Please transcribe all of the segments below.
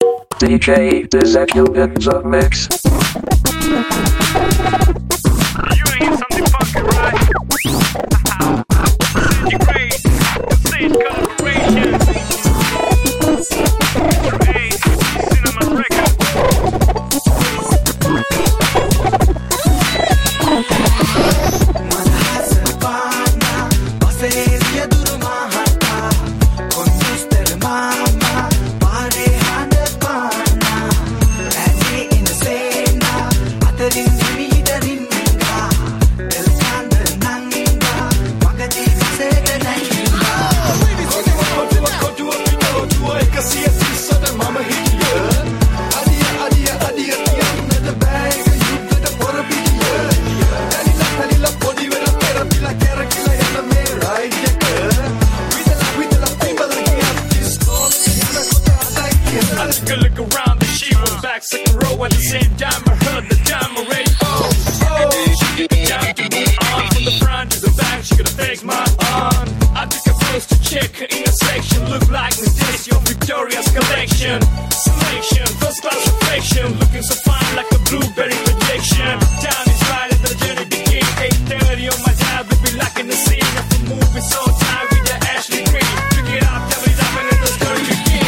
DJ Ezekiel in the mix. You ain't something funky, right? You great. Same collaboration. Hey, Cinema Record. Look around, and she was back second row at the same time. I heard the time already. Time to move on from the front to the back. She gonna take my arm. I took a pose to check her intersection. Look like Miss Daisy of Victoria's collection. Selection, first class affection. Looking so fine like a blueberry projection. Time is right and the journey begins. 8:30 on my dial, baby, like in the scene of a movie. So time with the Ashley Green. Pick it up, tell me that when it was going to begin.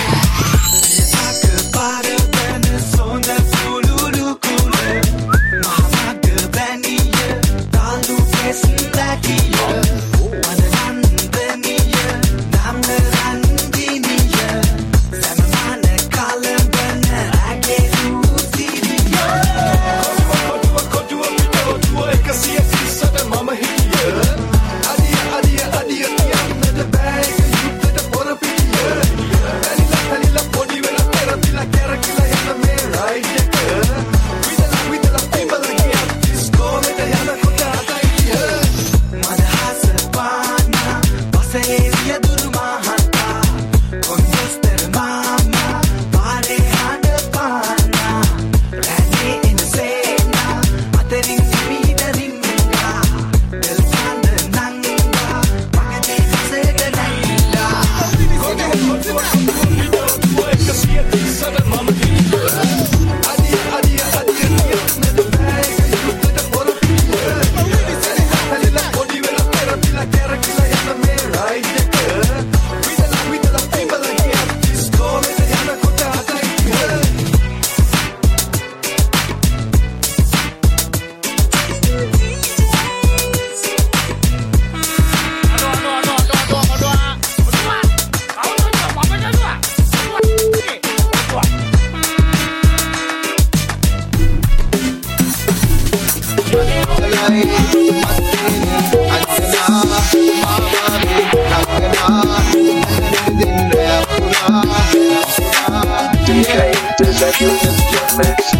DJ Ezekiel in the mix.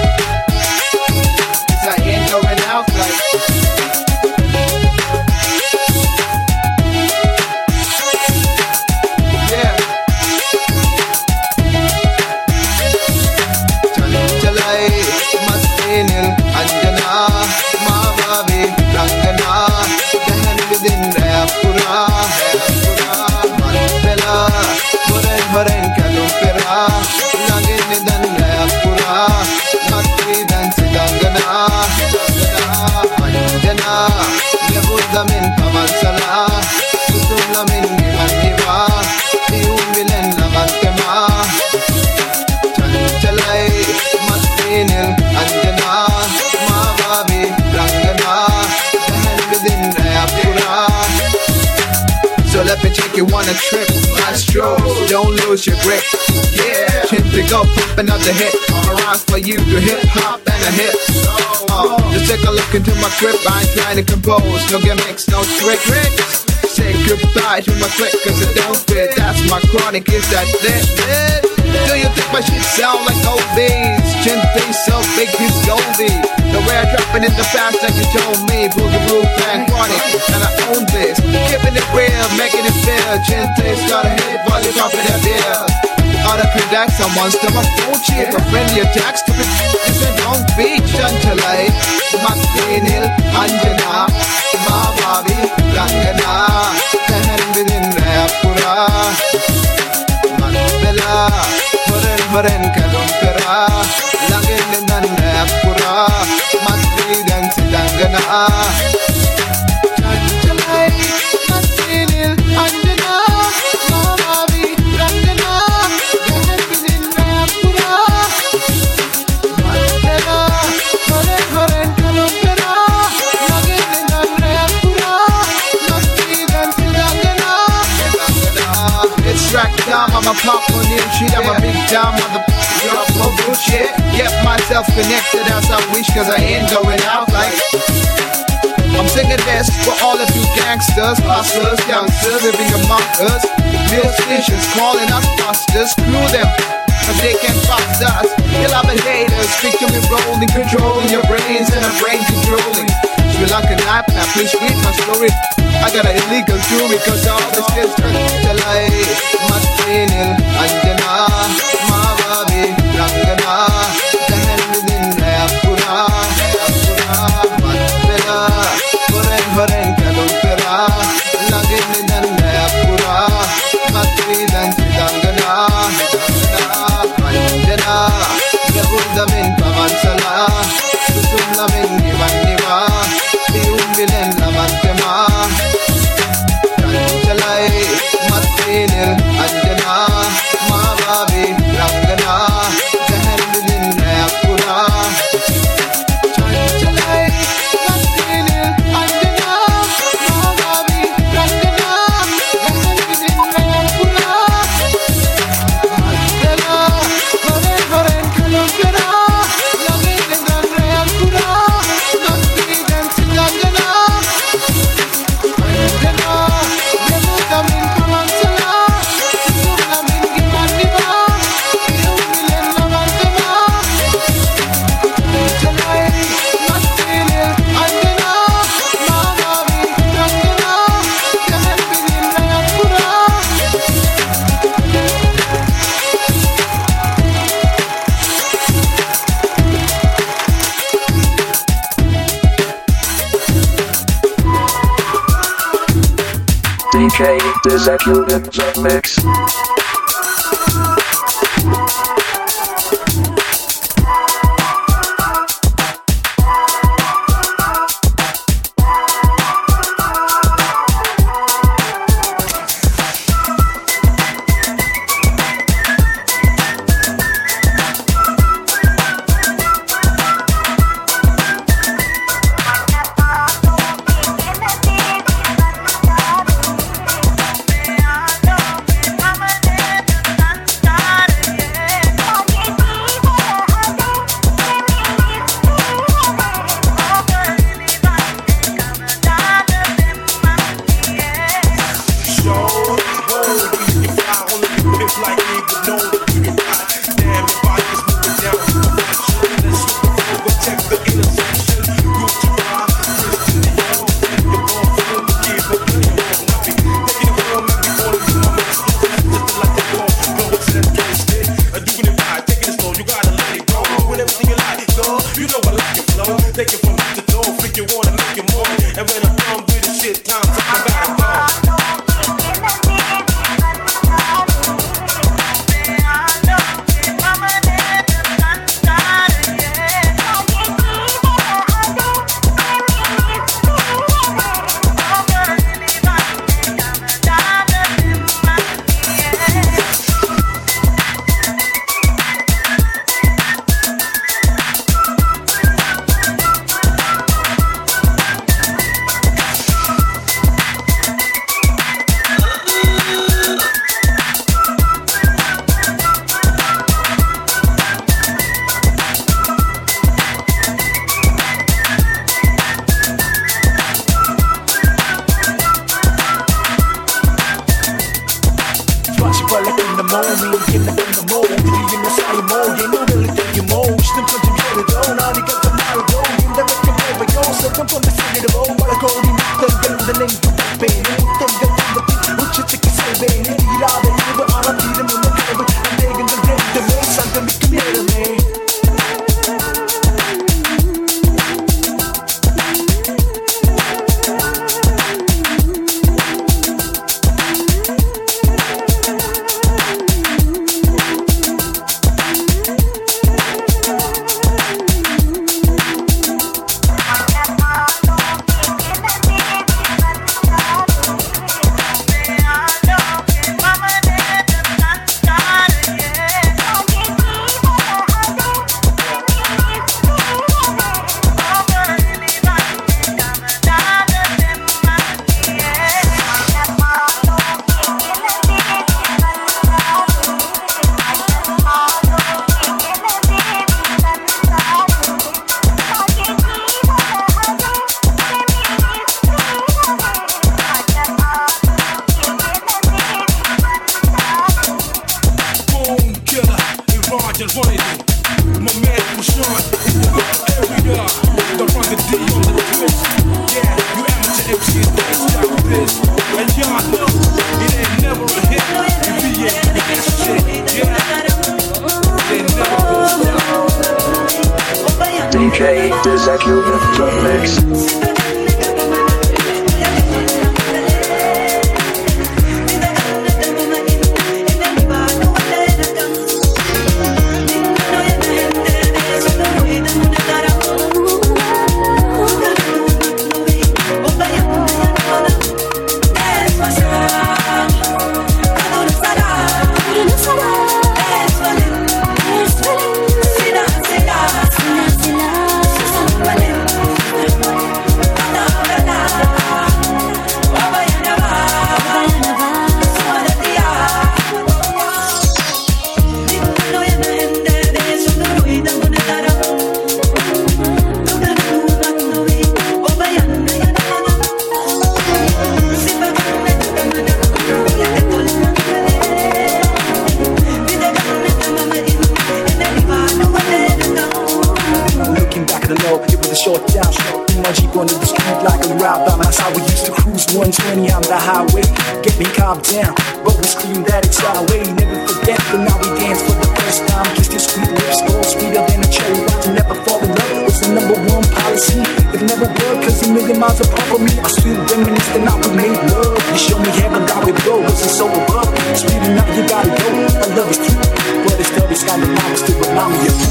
It's like in going out like. Yeah. Chalai masinin anjana maavavi rangana dahan within Pura Manpela Moren Kalupera Langin dan Pura Matri dan Sidangana Anjana Yabudamin Pamansala Susulamin Maniva Iumilen Lamantema Chalai Mastinil Anjana Maavavi Rangana Dahan within Pura. So let me take you on a trip, Astro, don't lose your grip. Yeah, chin to go, popping out the hit. Around for you to hip hop and a hit. Just take a look into my grip, I ain't trying to compose. No gimmicks, no tricks. Say goodbye to my click, cause it don't fit. That's my chronic, is that it? Do you think my shit sound like old beats? Chin face so big, he's Goldie. The way I drop it in the fast like you told me. Boogie Blue Bang Chronic, and I own this. Keeping it real, making it feel. Chin face got a hit while you're dropping that beer. Out of products, I'm on to my phone chip. A friendly attacks to it. It's a Long Beach until I Mastinil, Anjana, Mamavi, Rangana, Dahan within Pura Manpela foren kalumpera langin nan apura matridan sidangana chanchalai nasinil anjana mamavi rangana gahapinin apura matera foren kalumpera langin nan apura matridan sidangana. It's track down, I'm a pop on this shit, I'm a big time on the drop of bullshit. Get myself connected as I wish, cause I ain't going out like I'm singing this for all of you gangsters, hustlers, youngsters living among us. Musicians calling us busters, screw them, cause they can't bust us. You'll have a haters, picture me rolling, controlling your brains and a brain controlling. Sri Lankan knife, now please read my story. I got an illegal jewelry cause all this is Chalai, Matinil, Anjana, Mavavi, Rangana, Dahanidin, Apura, Matela, Foren, Kalumpera, Naginidan, Apura, Matridan, Sidangana, Anjana, Yahudamin, Pamansala, Susulamin, Givaniva, Tiumbilen, Lamantema. Chalai, Matinil, Anjana, Mavavi, Rangana, Dahanidin, Apura. Chalai, Matinil, Anjana, Mavavi, Rangana, Dahanidin, Apura. Matela, foren kalumpera, langin nan apura, matridan sidangana. DJ Dizakil in the mix. funny. My man Sean, every day. Don't run the D on the twist. Yeah, you amateur MCs, but it's not this. And y'all know it ain't never a hit. If he ain't doing that shit, yeah. It never goes down. DJ Executive the Mix. Down, but we scream that it's our way. Never forget, but now we dance for the first time. Kiss your sweet lips, go sweeter than a cherry ripe. To never fall in love was the #1 policy. It never would, cause a million miles apart from me. I still reminisce the night we made love. You show me heaven, God we go, cause it's so above. Sweet enough, you gotta go. My love is true, but it's still this kind of love, still remind me of you.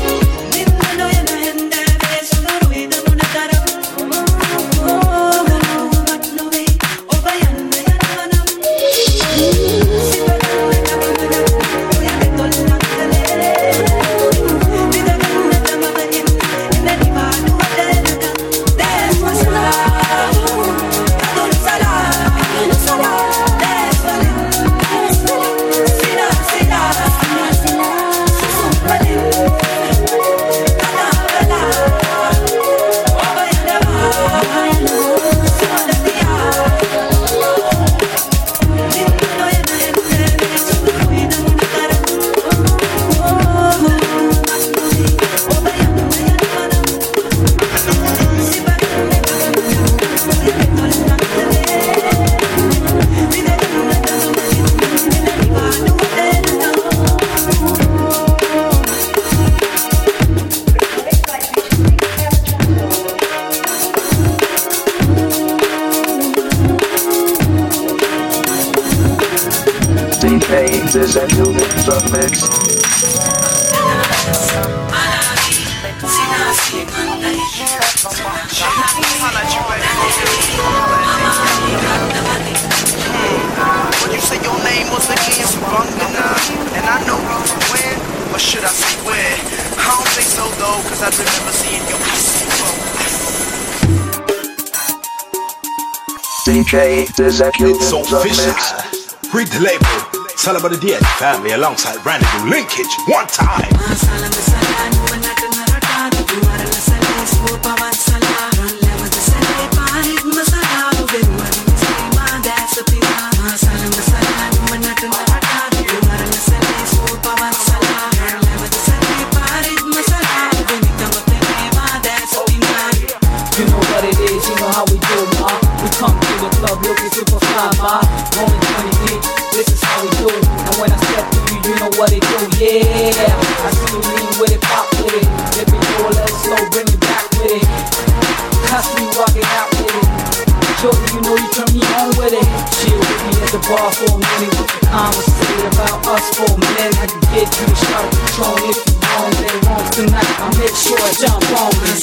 Executive the Mix. When you say your name was again, Sabungana, and I know you from when, or should I say where? I don't think so though, cause I remember seeing your DJ Executive It's the official. Mix. Read the label. Tell about the DX family alongside Randy Linkage. One time. You know what it is, you know how we do, ma. We come to the club looking superstar, ma. Rolling 20 deep, this is how we do it. And when I step to you, you know what it do, yeah. I see you lean with it, pop with it. If you go a little slow, bring it back with it. Constantly rocking out with it. Shorty, you know you turn me on with it. Chill with me at the bar for a minute. We can conversate about us for a minute. I can get you to shout Patron if you want it. Wrong tonight, I'll make sure I jump on it.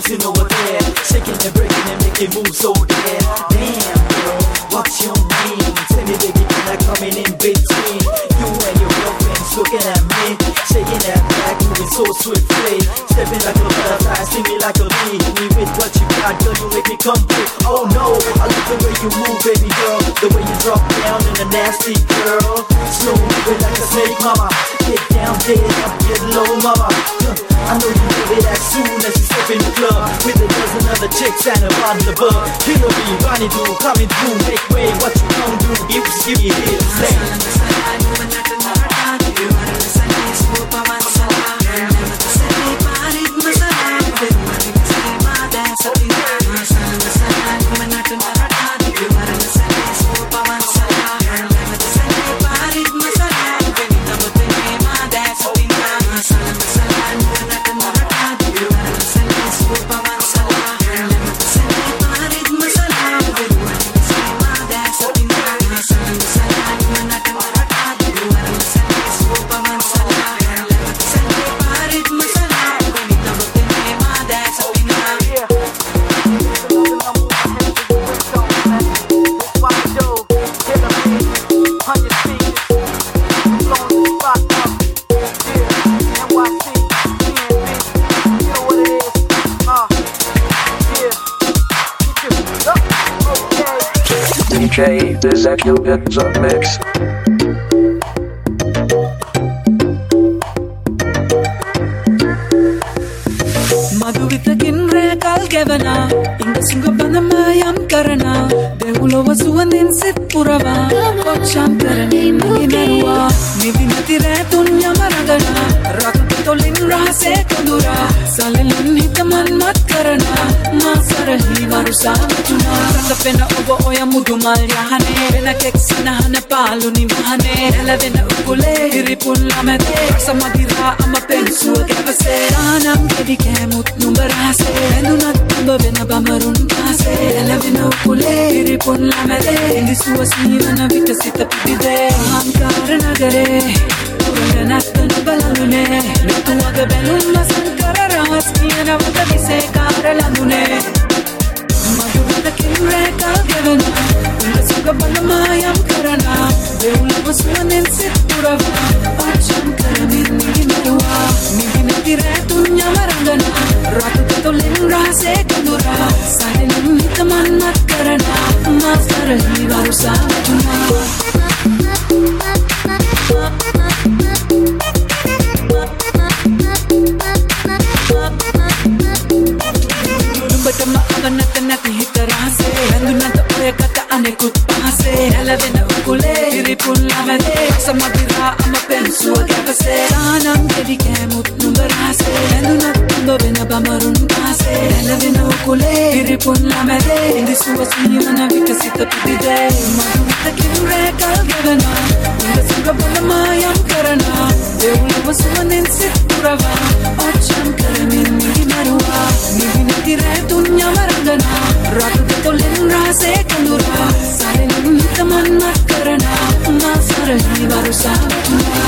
dancing over there, shaking and breaking and making moves so there. Damn girl, what's your name? Tell me baby, can I come in between? You and your girlfriend's looking at me, shaking that back, moving so swiftly, stepping like a butterfly, sting me like a bee. Hit me with what you got, girl, you make me complete. Oh no, I love the way you move, baby girl, the way you drop down in a nasty girl. Slow moving like a snake, mama. Get down, get up, get low, mama. I know you love it as soon as you step in the club with a dozen other chicks and a bottle of bug. Killer me, Ronnie do, coming through, make way. What you gon' do? Give me hit, say. DJ Ezekiel in the mix. Madhuvitakin rekal gevana, inga sunga banamayam karana, deulova suandin sit purava, kocham karani mugimerua, nivinati retunya maragana, rakutolin rahase kandura, salelun hitaman mat karana, masarahi varusa matuna, rakapena obo oya mudumal yahane, vena keksina hana palu ni vahane, ela vena ukule hiripun lamete, samadira ama pensu gevase, anam kedi kemut numberase, endunat amba vena bamarun kase, ela vena ukule hiripun lamete, indi suasni vena vita sita pidide, ankara nagare, urana nattana balalune, metu aga belun masankara ras, kiana vata vise kara lamune, madhuvita kimre kalgevana, unda suga balamayam karana, deula vasuanen sit purava, pacham karamin nigimerua, niginati retunya marangana, ratu katolin rahase kandura, salelun hitaman mat karana, masarahi varusa matuna. Lumbadama avanatana hitarase, andunata oya kata anekut pahase, ela vena ukule hiripun lamete, samadira ama pensu agavase, sanam kedi kemut numberase, andunat amba vena bamarun kase, ela vena ukule hiripun lamete, indi suasni vana vita sita pidide, madhuvita kimre kalgevana, inga sunga balamayam karana, deula vasuanen sit purava, ocham karamin nigimerua, nivinati retunya marangana, ratu katolin rahase kandura, salelun hitaman mat karana, masarahi varusa matuna.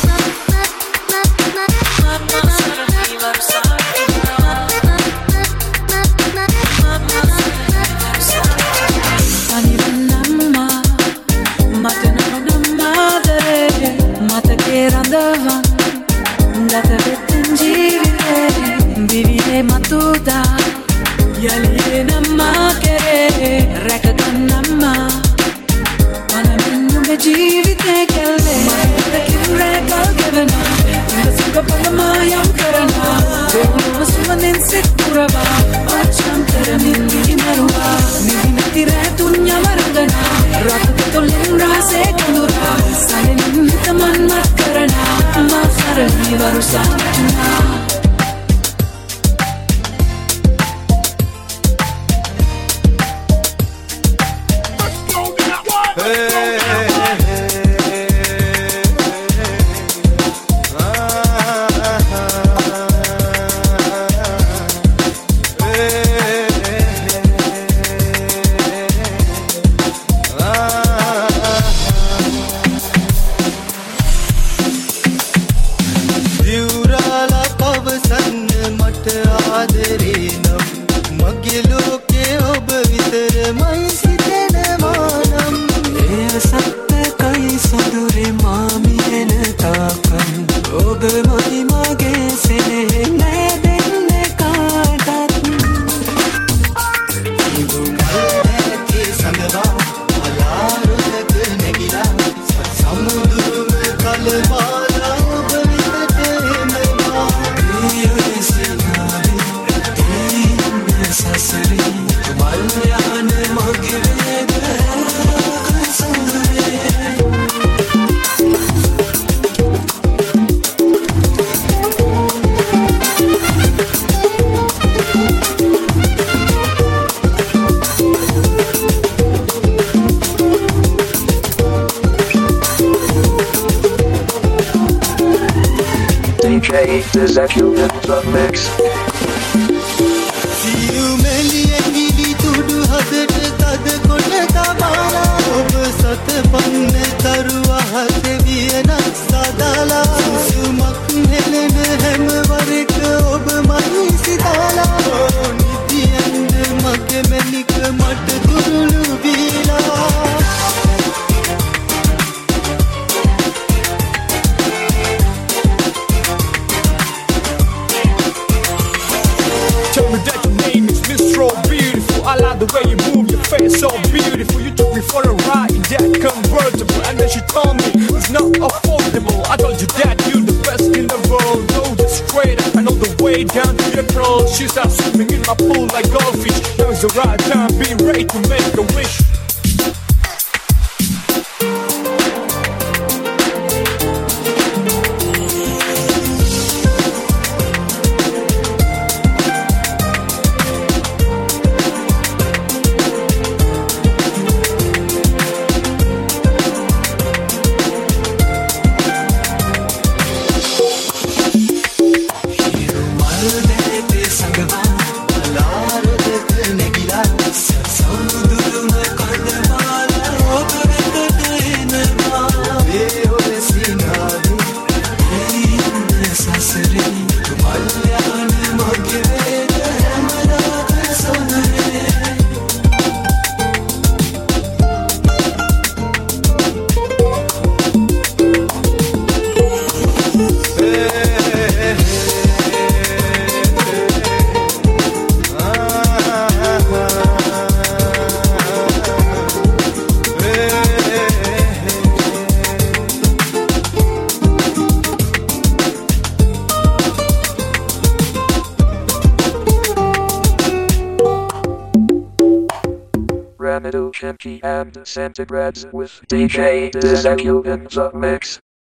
Vivire matuta, yali namma kere, reka namma, mana minnu me jivite kalve, mana kimre kalgevana, inga suga palamayam karana, deulu vasuanen sit purava, pacham karamin nigimerua, nivinati retunya marangana, ratu katolin rahase kandura, salelun hitaman mat karana, masarahi varusa matuna. Viurala pavasan mat aadare nam Dizak in the mix. Tell me that your name is Mr. Beautiful. I like the way you move your face, so beautiful. You took me for a ride in that convertible, and then she told me it's not affordable. I told you that you're the best in the world. Go just straight up and all the way down to your pearls. She started swimming in my pool like goldfish. Now is the right time, be ready to make a wish. Ramadou Chimki and Centigrades with DJ Dizak in the mix.